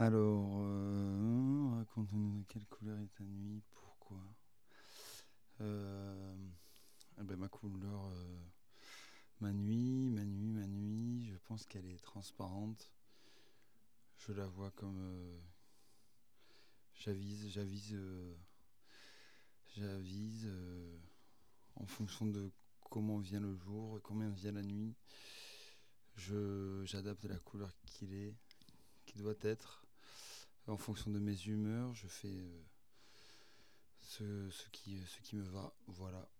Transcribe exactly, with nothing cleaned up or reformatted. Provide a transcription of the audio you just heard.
Alors, euh, raconte-nous de quelle couleur est ta nuit, pourquoi euh, eh ben, ma couleur, euh, ma nuit, ma nuit, ma nuit, je pense qu'elle est transparente. Je la vois comme euh, j'avise, j'avise, euh, j'avise euh, en fonction de comment vient le jour, comment vient la nuit. Je, j'adapte la couleur qu'il est, qui doit être. En fonction de mes humeurs, je fais euh, ce, ce, qui, ce qui me va. Voilà.